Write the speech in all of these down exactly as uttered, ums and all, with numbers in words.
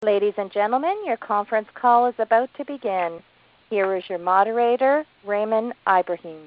Ladies and gentlemen, your conference call is about to begin. Here is your moderator, Raymond Ibrahim.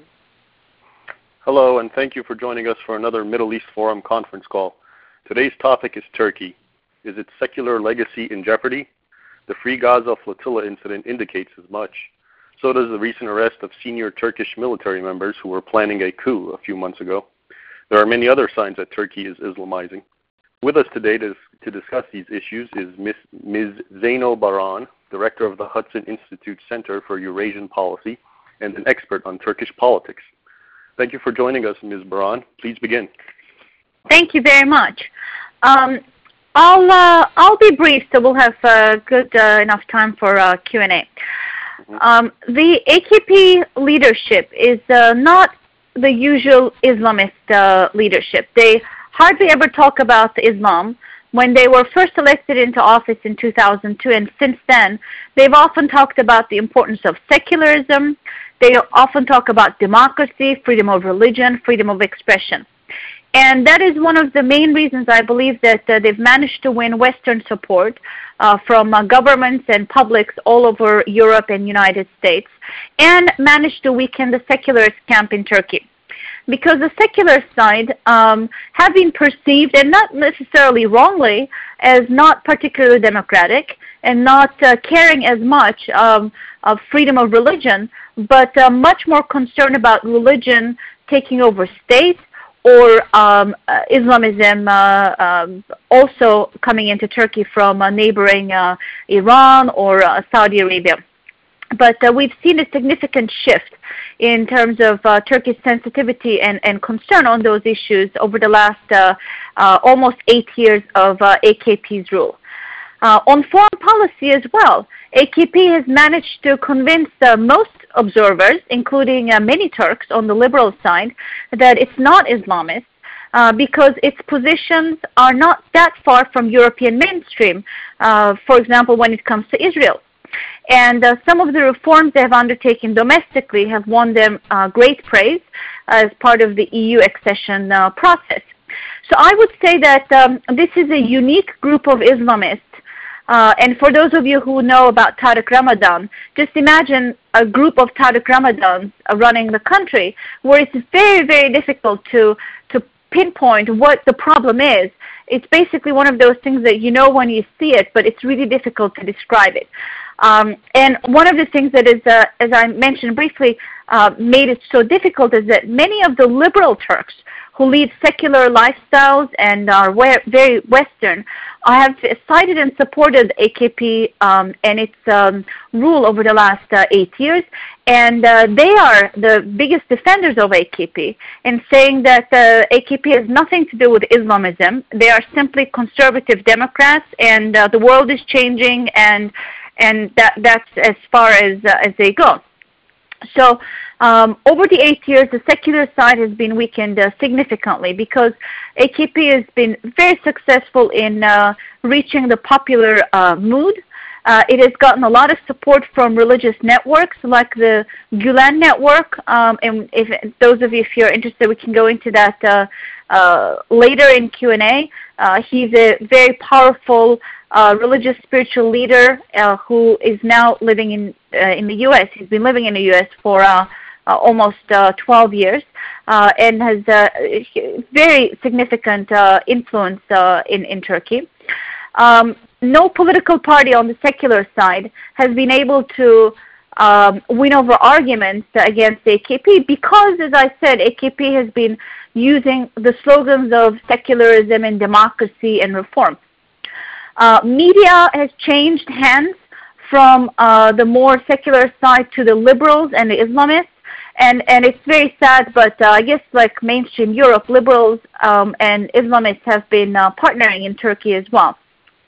Hello, and thank you for joining us for another Middle East Forum conference call. Today's topic is Turkey. Is its secular legacy in jeopardy? The Free Gaza Flotilla incident indicates as much. So does the recent arrest of senior Turkish military members who were planning a coup a few months ago. There are many other signs that Turkey is Islamizing. With us today to, to discuss these issues is Miz Miz Zaino Baran, Director of the Hudson Institute Center for Eurasian Policy and an expert on Turkish politics. Thank you for joining us, Miz Baran. Please begin. Thank you very much. Um, I'll uh, I'll be brief, so we'll have uh, good uh, enough time for uh, Q and A. Mm-hmm. um, the A K P leadership is uh, not the usual Islamist uh, leadership. They hardly ever talk about Islam. When they were first elected into office in two thousand two, and since then, they've often talked about the importance of secularism. They often talk about democracy, freedom of religion, freedom of expression. And that is one of the main reasons I believe that uh, they've managed to win Western support uh, from uh, governments and publics all over Europe and United States, and managed to weaken the secularist camp in Turkey. Because the secular side um, have been perceived, and not necessarily wrongly, as not particularly democratic and not uh, caring as much um, of freedom of religion, but uh, much more concerned about religion taking over state, or um, uh, Islamism uh, um, also coming into Turkey from uh, neighboring uh, Iran or uh, Saudi Arabia. But uh, we've seen a significant shift in terms of uh, Turkey's sensitivity and, and concern on those issues over the last uh, uh, almost eight years of uh, A K P's rule. Uh, on foreign policy as well, A K P has managed to convince uh, most observers, including uh, many Turks on the liberal side, that it's not Islamist, uh, because its positions are not that far from European mainstream, uh, for example, when it comes to Israel. And uh, some of the reforms they have undertaken domestically have won them uh, great praise as part of the E U accession uh, process. So I would say that um, this is a unique group of Islamists. Uh, and for those of you who know about Tariq Ramadan, just imagine a group of Tariq Ramadans uh, running the country, where it's very, very difficult to, to pinpoint what the problem is. It's basically one of those things that you know when you see it, but it's really difficult to describe it. Um, and one of the things that is, uh, as I mentioned briefly, uh, made it so difficult is that many of the liberal Turks who lead secular lifestyles and are very Western have cited and supported A K P um, and its um, rule over the last uh, eight years. And uh, they are the biggest defenders of A K P in saying that uh, A K P has nothing to do with Islamism. They are simply conservative Democrats, and uh, the world is changing, and and that, that's as far as, uh, as they go. So um, over the eight years, the secular side has been weakened uh, significantly, because A K P has been very successful in uh, reaching the popular uh, mood. Uh, it has gotten a lot of support from religious networks like the Gulen Network, um, and if those of you, if you're interested, we can go into that uh, uh, later in Q and A. Uh, he's a very powerful uh, religious spiritual leader uh, who is now living in uh, in the U S. He's been living in the U S for uh, uh, almost uh, twelve years uh, and has uh, very significant uh, influence uh, in, in Turkey. Um, no political party on the secular side has been able to um, win over arguments against A K P, because, as I said, A K P has been using the slogans of secularism and democracy and reform. Uh, media has changed hands from uh, the more secular side to the liberals and the Islamists. And, and it's very sad, but uh, I guess like mainstream Europe, liberals um, and Islamists have been uh, partnering in Turkey as well.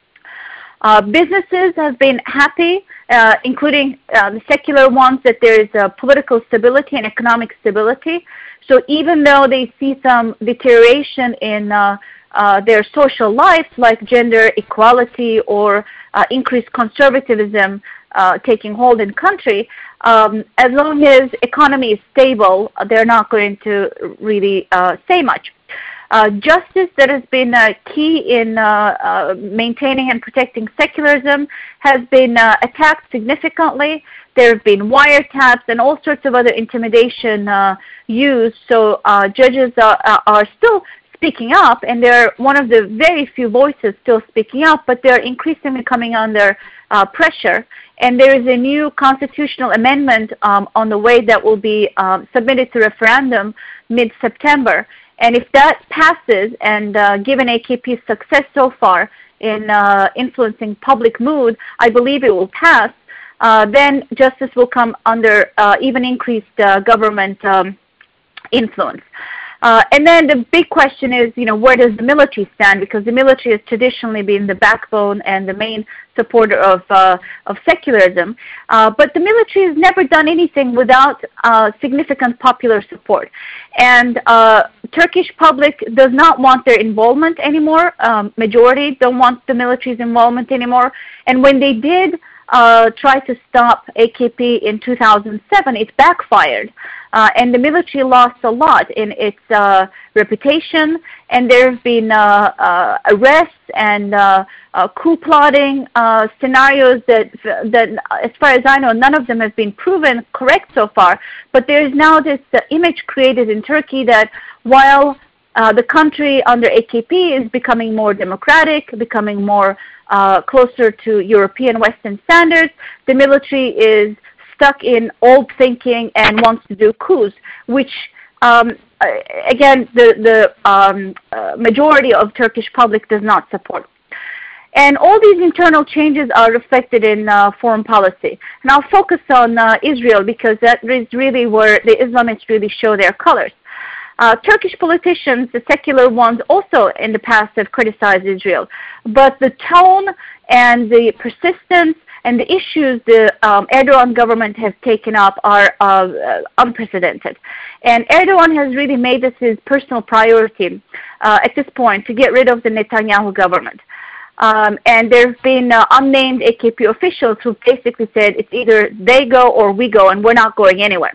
Uh, businesses have been happy, uh, including uh, the secular ones, that there is uh, political stability and economic stability. So even though they see some deterioration in uh, uh, their social life, like gender equality or uh, increased conservatism uh, taking hold in country, um, as long as economy is stable, they're not going to really uh, say much. Uh, justice that has been uh, key in uh, uh, maintaining and protecting secularism has been uh, attacked significantly. There have been wiretaps and all sorts of other intimidation uh, used. So uh, judges are, are still speaking up, and they're one of the very few voices still speaking up, but they're increasingly coming under uh, pressure. And there is a new constitutional amendment um, on the way that will be um, submitted to referendum mid-September. And if that passes, and uh, given A K P's success so far in uh, influencing public mood, I believe it will pass, uh, then justice will come under uh, even increased uh, government um, influence. Uh, and then the big question is, you know, where does the military stand? Because the military has traditionally been the backbone and the main supporter of uh, of secularism. Uh, but the military has never done anything without uh, significant popular support. And uh, Turkish public does not want their involvement anymore. Um, majority don't want the military's involvement anymore. And when they did Uh, try to stop A K P in two thousand seven, it backfired. Uh, and the military lost a lot in its uh, reputation, and there have been uh, uh, arrests and uh, uh, coup plotting uh, scenarios that, that, as far as I know, none of them have been proven correct so far. But there is now this uh, image created in Turkey that while uh, the country under A K P is becoming more democratic, becoming more Uh, closer to European Western standards, the military is stuck in old thinking and wants to do coups, which um, again the, the um, uh, majority of Turkish public does not support. And all these internal changes are reflected in uh, foreign policy. And I'll focus on uh, Israel because that is really where the Islamists really show their colors. Uh, Turkish politicians, the secular ones, also in the past have criticized Israel. But the tone and the persistence and the issues the um, Erdogan government has taken up are uh, unprecedented. And Erdogan has really made this his personal priority uh, at this point to get rid of the Netanyahu government. Um, and there have been uh, unnamed A K P officials who basically said it's either they go or we go, and we're not going anywhere.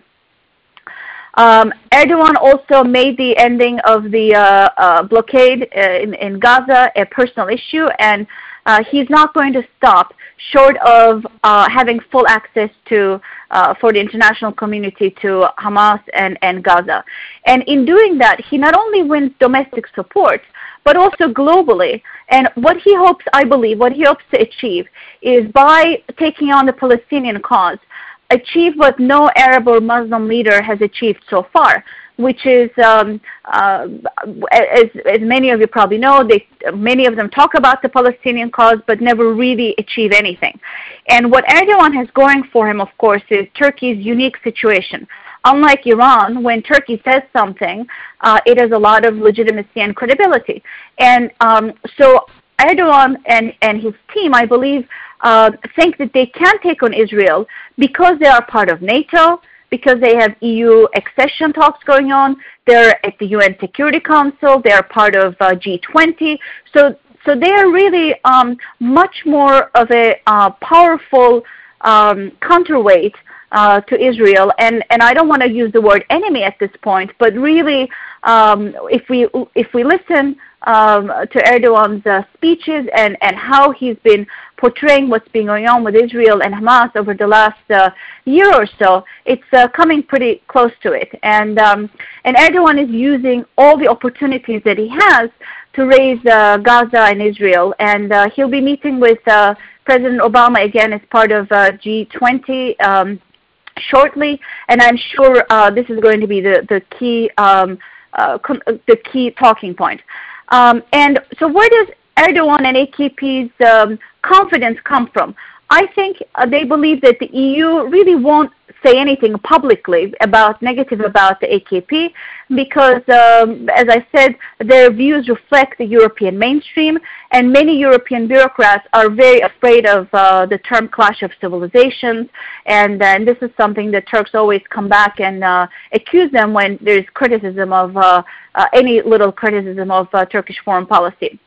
Um, Erdogan also made the ending of the uh, uh, blockade uh, in, in Gaza a personal issue, and uh, he's not going to stop short of uh, having full access to uh, for the international community to Hamas and, and Gaza. And in doing that, he not only wins domestic support, but also globally. And what he hopes, I believe, what he hopes to achieve is by taking on the Palestinian cause, achieve what no Arab or Muslim leader has achieved so far, which is, um, uh, as, as many of you probably know, they, many of them talk about the Palestinian cause but never really achieve anything. And what Erdogan has going for him, of course, is Turkey's unique situation. Unlike Iran, when Turkey says something, uh, it has a lot of legitimacy and credibility. And um, so Erdogan and, and his team, I believe, Uh, think that they can take on Israel because they are part of NATO, because they have E U accession talks going on, they're at the U N Security Council, they're part of uh, G twenty. So, so they are really um, much more of a uh, powerful um, counterweight uh, to Israel. And, and I don't want to use the word enemy at this point, but really, um, if we if we listen Um, to Erdogan's uh, speeches and, and how he's been portraying what's been going on with Israel and Hamas over the last uh, year or so, it's uh, coming pretty close to it. And, um, and Erdogan is using all the opportunities that he has to raise uh, Gaza and Israel. And uh, he'll be meeting with uh, President Obama again as part of uh, G twenty um, shortly. And I'm sure uh, this is going to be the, the, key, um, uh, the key talking point. Um, and so where does Erdogan and A K P's um, confidence come from? I think uh, they believe that the E U really won't say anything publicly about negative about the A K P because, um, as I said, their views reflect the European mainstream, and many European bureaucrats are very afraid of uh, the term clash of civilizations, and, uh, and this is something that Turks always come back and uh, accuse them when there's criticism of uh, uh, any little criticism of uh, Turkish foreign policy.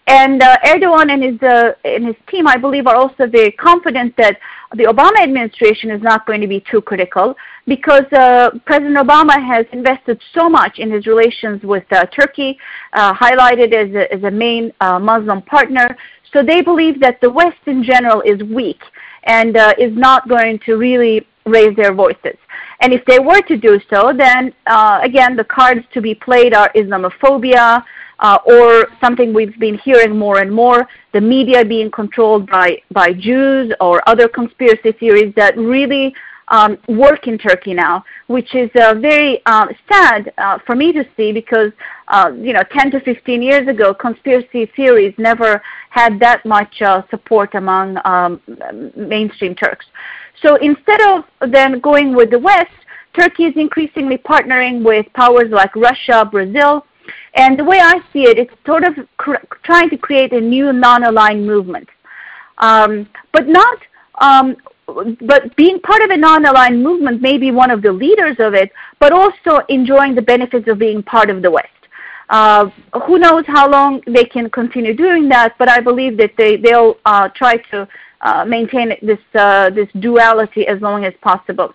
And uh, Erdogan and his, uh, and his team, I believe, are also very confident that the Obama administration is not going to be too critical, because uh, President Obama has invested so much in his relations with uh, Turkey, uh, highlighted as a, as a main uh, Muslim partner. So they believe that the West in general is weak and uh, is not going to really raise their voices. And if they were to do so, then uh, again, the cards to be played are Islamophobia, uh, or something we've been hearing more and more, the media being controlled by, by Jews or other conspiracy theories that really um, work in Turkey now, which is uh, very uh, sad uh, for me to see, because uh, you know, ten to fifteen years ago, conspiracy theories never had that much uh, support among um, mainstream Turks. So instead of then going with the West, Turkey is increasingly partnering with powers like Russia, Brazil, and the way I see it, it's sort of trying to create a new non-aligned movement. Um, but not, um, but being part of a non-aligned movement, maybe one of the leaders of it, but also enjoying the benefits of being part of the West. Uh, who knows how long they can continue doing that, but I believe that they, they'll uh, try to uh, maintain this, uh, this duality as long as possible.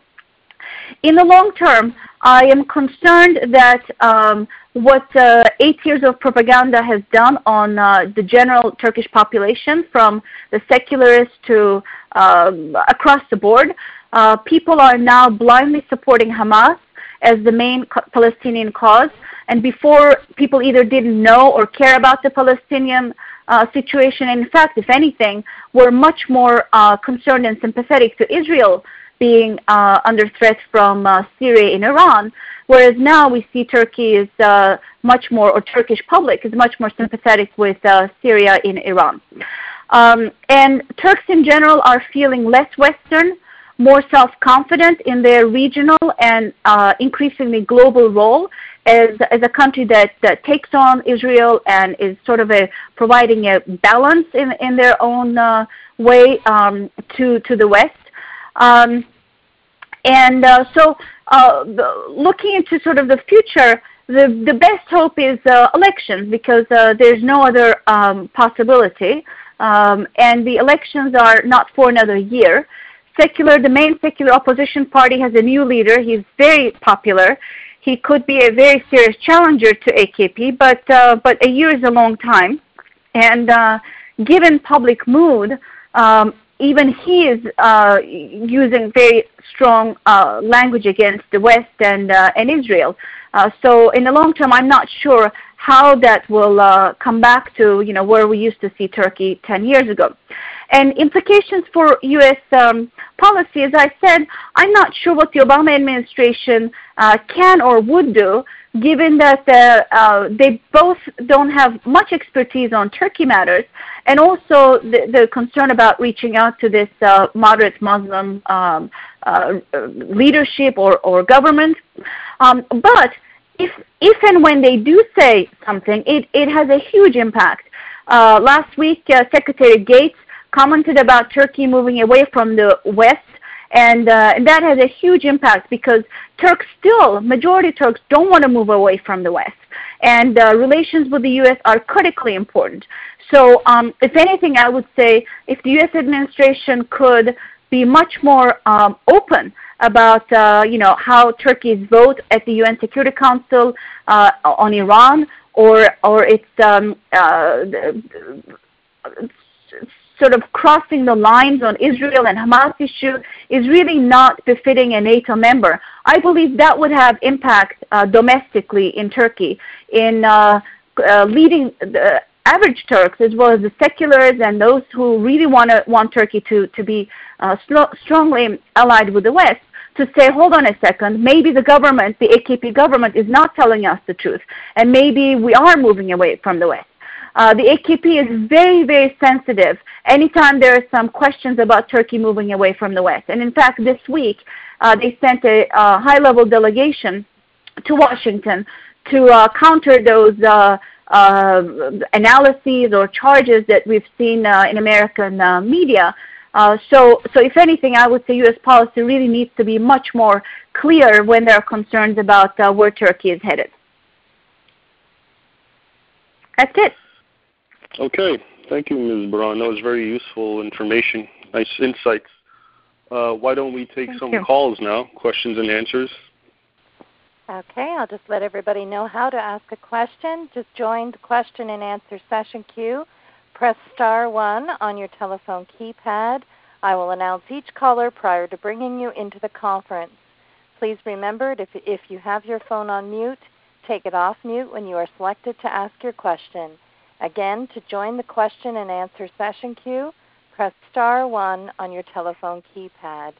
In the long term, I am concerned that um, what uh, eight years of propaganda has done on uh, the general Turkish population, from the secularists to uh, across the board, uh, people are now blindly supporting Hamas as the main Palestinian cause. And before, people either didn't know or care about the Palestinian uh, situation. In fact, if anything, were much more uh, concerned and sympathetic to Israel being uh, under threat from uh, Syria and Iran, whereas now we see Turkey is uh, much more, or Turkish public is much more sympathetic with uh, Syria and Iran. Um, and Turks in general are feeling less Western, more self-confident in their regional and uh, increasingly global role as, as a country that, that takes on Israel and is sort of a, providing a balance in, in their own uh, way um, to, to the West. Um, and uh, so uh, the, looking into sort of the future, the, the best hope is uh, elections, because uh, there's no other um, possibility. Um, and the elections are not for another year. Secular, the main secular opposition party has a new leader. He's very popular. He could be a very serious challenger to A K P, but, uh, but a year is a long time. And uh, given public mood, um, even he is uh, using very strong uh, language against the West and, uh, and Israel. Uh, so in the long term, I'm not sure how that will uh, come back to, you know, where we used to see Turkey ten years ago. And implications for U S um, policy, as I said, I'm not sure what the Obama administration uh, can or would do, given that uh, uh, they both don't have much expertise on Turkey matters, and also the, the concern about reaching out to this uh, moderate Muslim um, uh, leadership or, or government. Um, but if, if and when they do say something, it, it has a huge impact. Uh, last week, uh, Secretary Gates commented about Turkey moving away from the West, and, uh, and that has a huge impact, because Turks still, majority Turks, don't want to move away from the West, and uh, relations with the U S are critically important. So um, if anything, I would say if the U S administration could be much more um, open about uh, you know, how Turkey's vote at the U N Security Council uh, on Iran, or, or its um, uh, sort of crossing the lines on Israel and Hamas issue is really not befitting a NATO member. I believe that would have impact uh, domestically in Turkey in uh, uh, leading the average Turks, as well as the seculars and those who really want to want Turkey to, to be uh, strongly allied with the West, to say, hold on a second, maybe the government, the A K P government, is not telling us the truth, and maybe we are moving away from the West. Uh, the A K P is very, very sensitive anytime there are some questions about Turkey moving away from the West. And in fact, this week, uh, they sent a, a high-level delegation to Washington to uh, counter those uh, uh, analyses or charges that we've seen uh, in American uh, media. Uh, so, so if anything, I would say U S policy really needs to be much more clear when there are concerns about uh, where Turkey is headed. That's it. Okay. Thank you, Miz Baran. That was very useful information. Nice insights. Uh, why don't we take Thank some you. calls now, questions and answers? Okay, I'll just let everybody know how to ask a question. Just join the question and answer session queue. Press star one on your telephone keypad. I will announce each caller prior to bringing you into the conference. Please remember, if, if you have your phone on mute, take it off mute when you are selected to ask your question. Again, to join the question and answer session queue, press star one on your telephone keypad.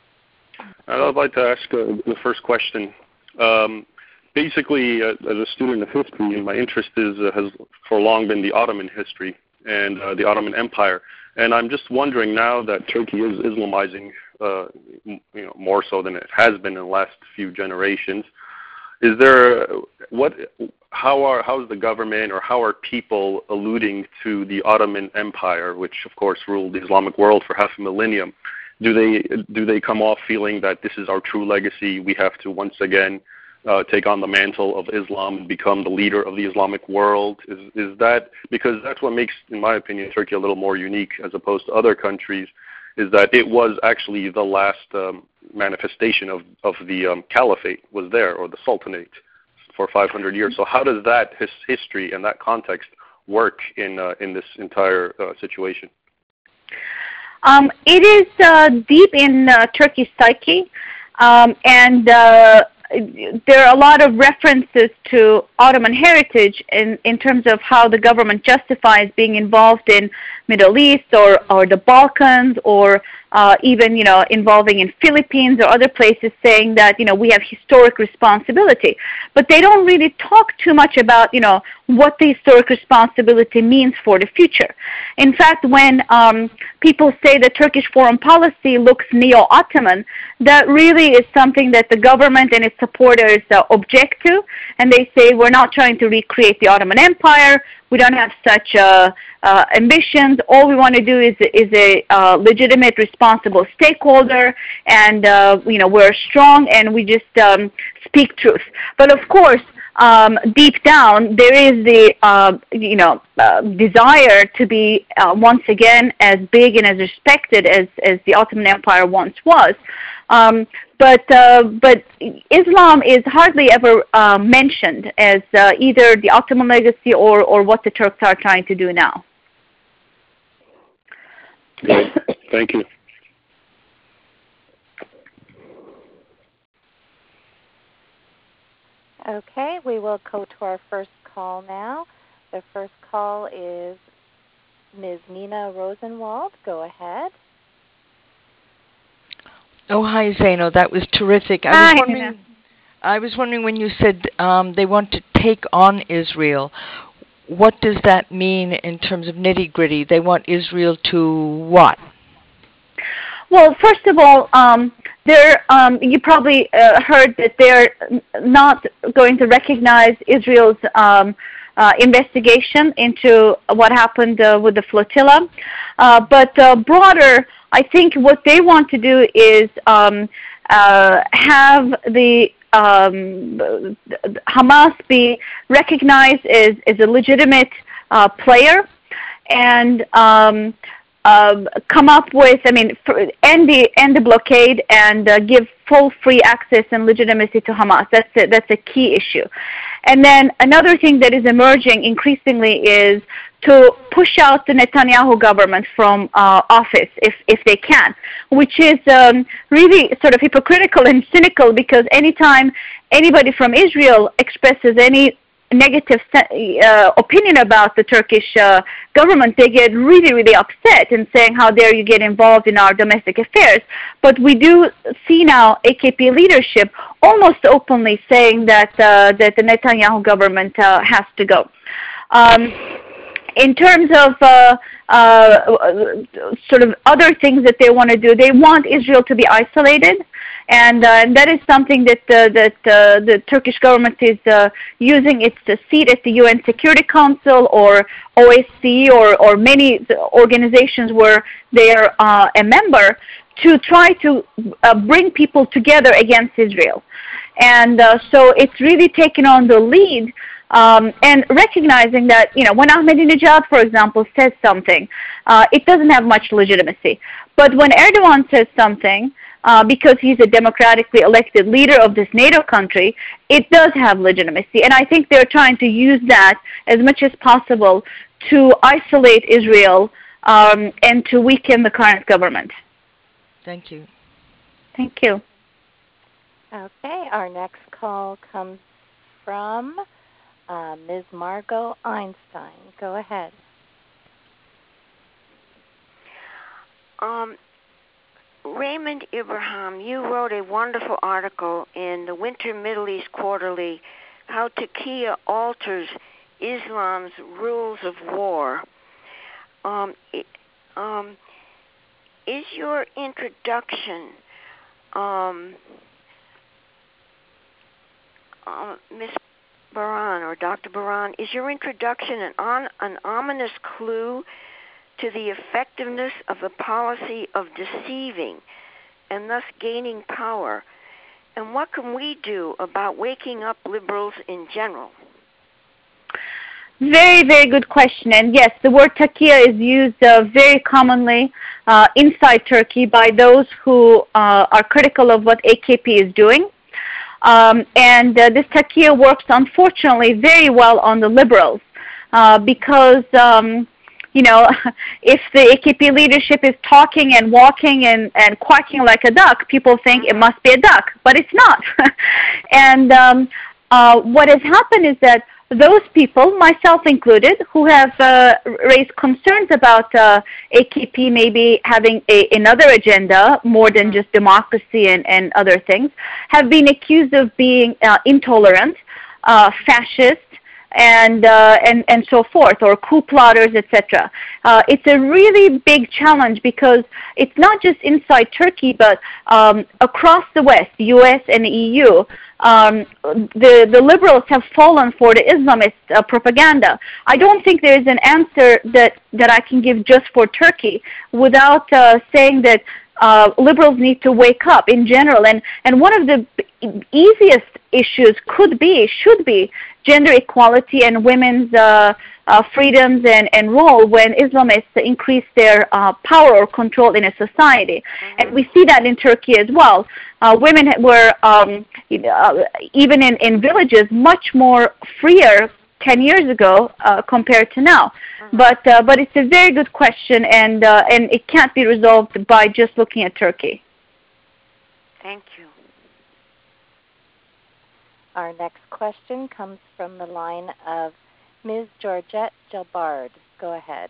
I'd like to ask uh, the first question. Um, basically, uh, as a student of history, my interest is uh, has for long been the Ottoman history and uh, the Ottoman Empire. And I'm just wondering, now that Turkey is Islamizing, uh, you know, more so than it has been in the last few generations, is there what? How are how is the government or how are people alluding to the Ottoman Empire, which of course ruled the Islamic world for half a millennium? Do they do they come off feeling that this is our true legacy? We have to once again uh, take on the mantle of Islam and become the leader of the Islamic world? Is is that because that's what makes, in my opinion, Turkey a little more unique as opposed to other countries, is that it was actually the last um, manifestation of of the um, caliphate was there, or the sultanate, for five hundred years. So how does that his history and that context work in uh, in this entire uh, situation? Um, it is uh, deep in uh, Turkey's psyche, um, and uh, there are a lot of references to Ottoman heritage in, in terms of how the government justifies being involved in Middle East or, or the Balkans, or uh, even, you know, involving in Philippines or other places, saying that, you know, we have historic responsibility. But they don't really talk too much about, you know, what the historic responsibility means for the future. In fact, when um, people say that Turkish foreign policy looks neo-Ottoman, that really is something that the government and its supporters uh, object to, and they say we're not trying to recreate the Ottoman Empire. We don't have such uh, uh, ambitions. All we want to do is is a uh, legitimate, responsible stakeholder, and uh, you know, we're strong and we just um, speak truth. But of course, um, deep down, there is the uh, you know uh, desire to be uh, once again as big and as respected as as the Ottoman Empire once was. Um, but uh, but Islam is hardly ever uh, mentioned as uh, either the Ottoman legacy or or what the Turks are trying to do now. Great. Thank you. Okay, we will go to our first call now. The first call is Miz Nina Rosenwald. Go ahead. Oh, hi, Zaino. That was terrific. I Hi, was wondering, Nina. I was wondering when you said um, they want to take on Israel, what does that mean in terms of nitty-gritty? They want Israel to what? Well, first of all, um, they're, um, you probably uh, heard that they're not going to recognize Israel's um, uh, investigation into what happened uh, with the flotilla. Uh, but uh, broader, I think what they want to do is um, uh, have the um, Hamas be recognized as, as a legitimate uh, player, and um, Uh, come up with, I mean, end the end the blockade and uh, give full free access and legitimacy to Hamas. That's a, that's a key issue. And then another thing that is emerging increasingly is to push out the Netanyahu government from uh, office if if they can, which is um, really sort of hypocritical and cynical, because anytime anybody from Israel expresses any negative uh, opinion about the Turkish uh, government, they get really, really upset and saying, how dare you get involved in our domestic affairs. But we do see now A K P leadership almost openly saying that uh, that the Netanyahu government uh, has to go. Um, in terms of uh, uh, sort of other things that they want to do, they want Israel to be isolated. And, uh, and that is something that uh, that uh, the Turkish government is uh, using its uh, seat at the U N Security Council or O S C E or, or many organizations where they are uh, a member, to try to uh, bring people together against Israel. And uh, so it's really taken on the lead Um, and recognizing that, you know, when Ahmadinejad, for example, says something, uh, it doesn't have much legitimacy. But when Erdogan says something, uh, because he's a democratically elected leader of this NATO country, it does have legitimacy. And I think they're trying to use that as much as possible to isolate Israel um, and to weaken the current government. Thank you. Thank you. Okay, our next call comes from uh, Miz Margot Einstein. Go ahead. Um, Raymond Ibrahim, you wrote a wonderful article in the Winter Middle East Quarterly, How Turkey Alters Islam's Rules of War. Um, it, um, is your introduction, um, uh, Miz Baran or Doctor Baran, is your introduction an, on, an ominous clue to the effectiveness of the policy of deceiving and thus gaining power? And what can we do about waking up liberals in general? Very, very good question. And yes, the word taqiya is used uh, very commonly uh, inside Turkey by those who uh, are critical of what A K P is doing. Um, and uh, this taqiya works, unfortunately, very well on the liberals uh, because, um, you know, if the A K P leadership is talking and walking and, and quacking like a duck, people think it must be a duck, but it's not. And um, uh, what has happened is that those people, myself included, who have uh, raised concerns about uh, A K P maybe having a, another agenda more than just democracy and, and other things, have been accused of being uh, intolerant, uh, fascist, and, uh, and, and so forth, or coup plotters, et cetera. Uh, it's a really big challenge because it's not just inside Turkey, but um, across the West, U S and E U, um, the, the liberals have fallen for the Islamist uh, propaganda. I don't think there is an answer that, that I can give just for Turkey without uh, saying that uh, liberals need to wake up in general. And, and one of the easiest issues could be, should be, gender equality and women's uh, uh, freedoms and, and role when Islamists increase their uh, power or control in a society. Mm-hmm. And we see that in Turkey as well. Uh, women were, um, uh, even in, in villages, much more freer ten years ago uh, compared to now. Mm-hmm. But, uh, but it's a very good question, and, uh, and it can't be resolved by just looking at Turkey. Thank you. Our next question comes from the line of Miz Georgette Gelbard. Go ahead.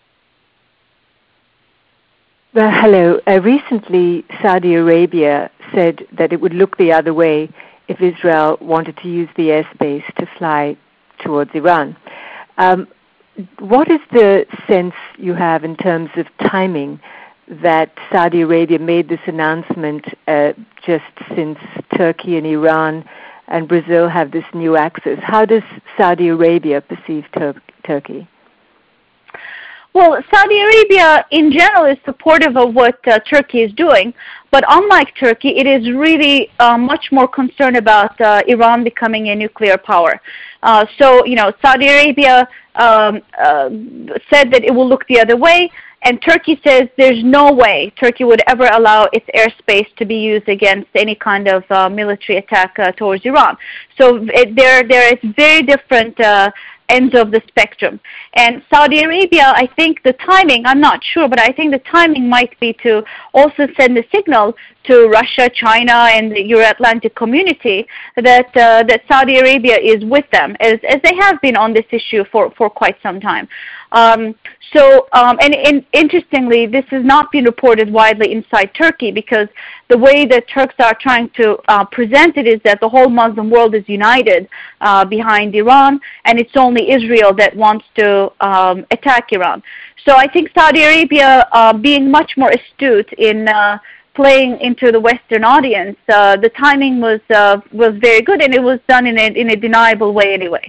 Well, hello. Uh, recently, Saudi Arabia said that it would look the other way if Israel wanted to use the airspace to fly towards Iran. Um, what is the sense you have in terms of timing that Saudi Arabia made this announcement uh, just since Turkey and Iran and Brazil have this new axis? How does Saudi Arabia perceive Tur- Turkey? Well, Saudi Arabia in general is supportive of what uh, Turkey is doing, but unlike Turkey, it is really uh, much more concerned about uh, Iran becoming a nuclear power. Uh, so, you know, Saudi Arabia um, uh, said that it will look the other way, and Turkey says there's no way Turkey would ever allow its airspace to be used against any kind of uh, military attack uh, towards Iran. So it, there, there is very different uh, ends of the spectrum. And Saudi Arabia, I think the timing, I'm not sure, but I think the timing might be to also send a signal to Russia, China, and the Euro-Atlantic community that uh, that Saudi Arabia is with them, as, as they have been on this issue for, for quite some time. Um, so, um, and, and interestingly, this has not been reported widely inside Turkey because the way that Turks are trying to uh, present it is that the whole Muslim world is united uh, behind Iran, and it's only Israel that wants to um, attack Iran. So I think Saudi Arabia, uh, being much more astute in uh, playing into the Western audience, uh, the timing was uh, was very good, and it was done in a, in a deniable way anyway.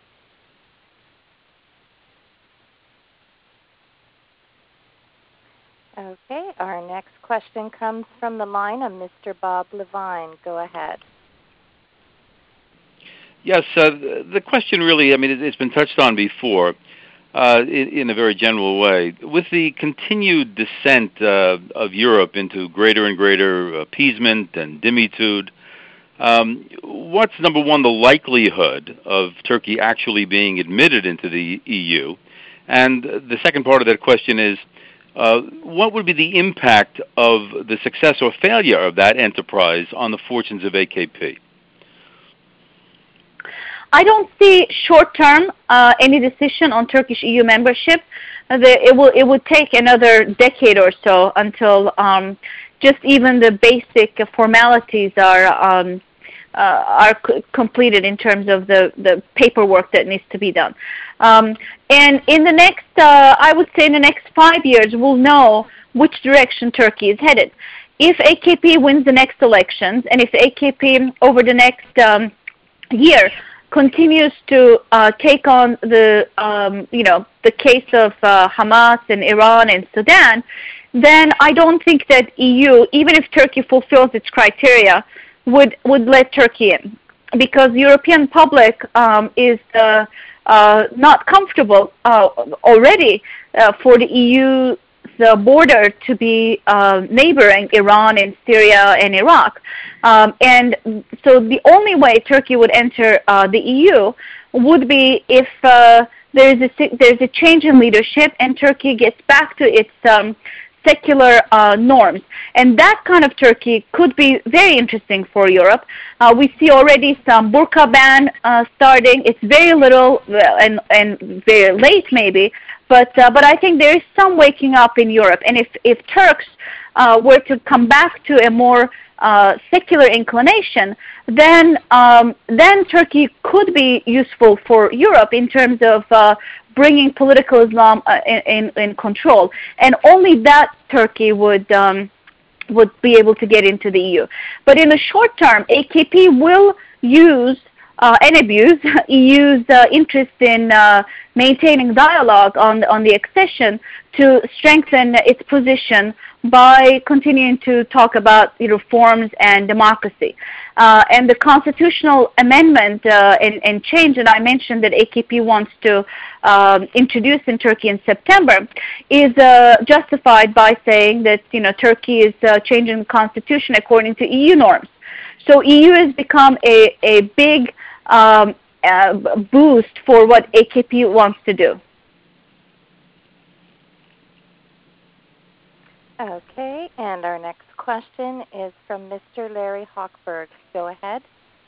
Okay, our next question comes from the line of Mister Bob Levine. Go ahead. Yes, uh, the question really, I mean, it, it's been touched on before uh, in, in a very general way. With the continued descent uh, of Europe into greater and greater appeasement and dimitude, um, what's, number one, the likelihood of Turkey actually being admitted into the E U? And the second part of that question is, uh, what would be the impact of the success or failure of that enterprise on the fortunes of A K P? I don't see short-term uh, any decision on Turkish E U membership. Uh, the, it will it would take another decade or so until um, just even the basic formalities are um, uh, are c- completed in terms of the, the paperwork that needs to be done. Um, and in the next, uh, I would say, in the next five years, we'll know which direction Turkey is headed. If A K P wins the next elections, and if A K P over the next um, year continues to uh, take on the, um, you know, the case of uh, Hamas and Iran and Sudan, then I don't think that E U, even if Turkey fulfills its criteria, would would let Turkey in, because the European public um, is uh, uh, not comfortable uh, already uh, for the E U. The border to be uh, neighboring Iran and Syria and Iraq. Um, and so the only way Turkey would enter uh, the E U would be if uh, there's a there's a change in leadership and Turkey gets back to its um, secular uh, norms. And that kind of Turkey could be very interesting for Europe. Uh, we see already some burqa ban uh, starting. It's very little and, and very late maybe, But uh, but I think there is some waking up in Europe, and if if Turks uh, were to come back to a more uh, secular inclination, then um, then Turkey could be useful for Europe in terms of uh, bringing political Islam uh, in, in in control, and only that Turkey would um, would be able to get into the E U. But in the short term, A K P will use Uh, and abuse E U's uh, interest in uh, maintaining dialogue on on the accession to strengthen its position by continuing to talk about reforms and democracy. Uh, and the constitutional amendment uh, and, and change that I mentioned that A K P wants to um, introduce in Turkey in September is uh, justified by saying that you know Turkey is uh, changing the constitution according to E U norms. So E U has become a, a big Um, uh, boost for what A K P wants to do. Okay, and our next question is from Mister Larry Hochberg. Go ahead.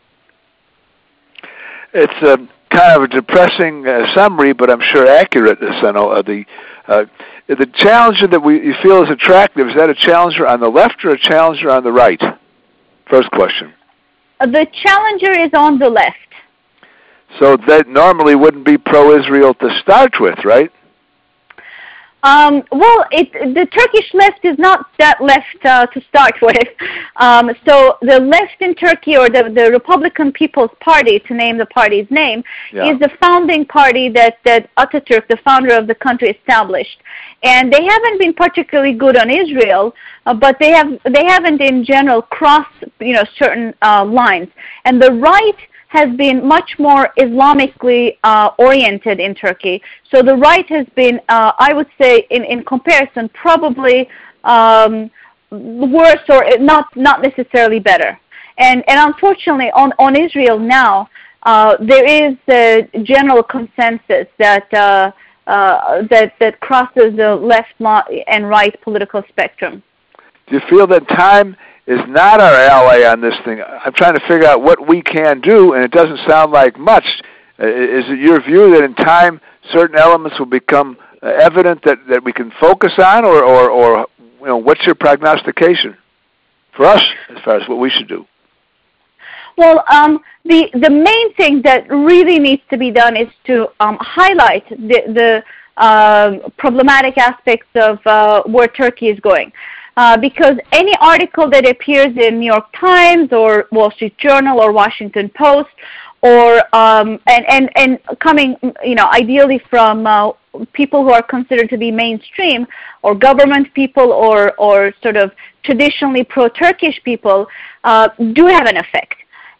It's a kind of a depressing uh, summary, but I'm sure accurate. Uh, the uh, the challenger that we you feel is attractive, is that a challenger on the left or a challenger on the right? First question. Uh, the challenger is on the left. So that normally wouldn't be pro-Israel to start with, right? Um, well, it, the Turkish left is not that left uh, to start with. Um, so the left in Turkey, or the, the Republican People's Party, to name the party's name, yeah. is the founding party that, that Atatürk, the founder of the country, established. And they haven't been particularly good on Israel, uh, but they have they haven't in general crossed you know certain uh, lines. And the right has been much more Islamically uh, oriented in Turkey. So the right has been, uh, I would say, in, in comparison, probably um, worse or not not necessarily better. And and unfortunately, on, on Israel now, uh, there is a general consensus that uh, uh, that that crosses the left and right political spectrum. Do you feel that time is not our ally on this thing? I'm trying to figure out what we can do, and it doesn't sound like much. Uh, is it your view that in time certain elements will become uh, evident that, that we can focus on, or, or, or you know, what's your prognostication for us as far as what we should do? Well, um, the the main thing that really needs to be done is to um, highlight the, the uh, problematic aspects of uh, where Turkey is going. Uh, because any article that appears in New York Times or Wall Street Journal or Washington Post, or um, and, and and coming, you know, ideally from uh, people who are considered to be mainstream, or government people, or or sort of traditionally pro-Turkish people, uh, do have an effect.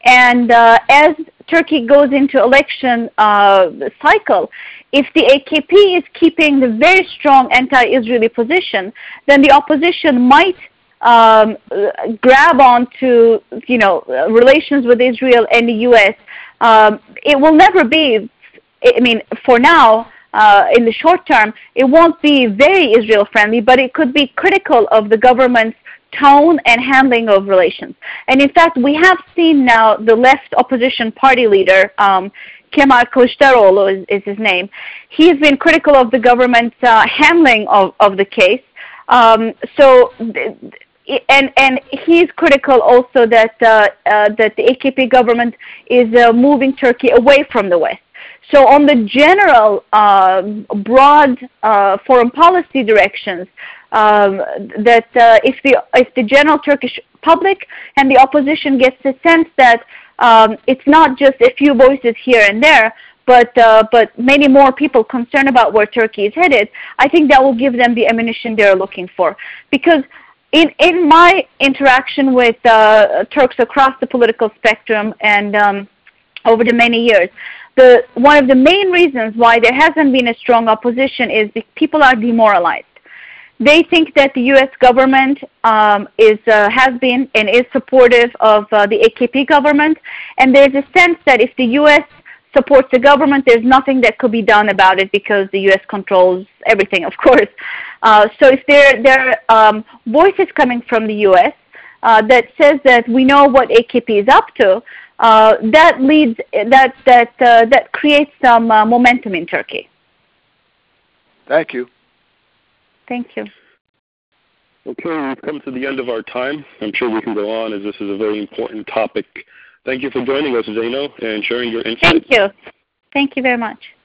And uh, as Turkey goes into election uh, cycle, if the A K P is keeping the very strong anti-Israeli position, then the opposition might um, grab onto, you know, relations with Israel and the U S. Um, it will never be, I mean, for now, uh, in the short term, it won't be very Israel-friendly, but it could be critical of the government's tone and handling of relations. And in fact, we have seen now the left opposition party leader, um, Kemal Kılıçdaroğlu is, is his name. He's been critical of the government's uh, handling of, of the case. Um, so, and and he's critical also that uh, uh, that the A K P government is uh, moving Turkey away from the West. So on the general, uh, broad uh, foreign policy directions, um, that uh, if the if the general Turkish public and the opposition gets the sense that um, it's not just a few voices here and there, but uh, but many more people concerned about where Turkey is headed, I think that will give them the ammunition they're looking for. Because in in my interaction with uh, Turks across the political spectrum and um, over the many years, the one of the main reasons why there hasn't been a strong opposition is because people are demoralized. They think that the U S government um, is uh, has been and is supportive of uh, the A K P government, and there's a sense that if the U S supports the government, there's nothing that could be done about it because the U S controls everything, of course. Uh, so if there there are um, voices coming from the U S uh, that says that we know what A K P is up to, uh, that leads that that uh, that creates some uh, momentum in Turkey. Thank you. Thank you. Okay, we've come to the end of our time. I'm sure we can go on as this is a very important topic. Thank you for joining us, Zeyno, and sharing your insights. Thank you. Thank you very much.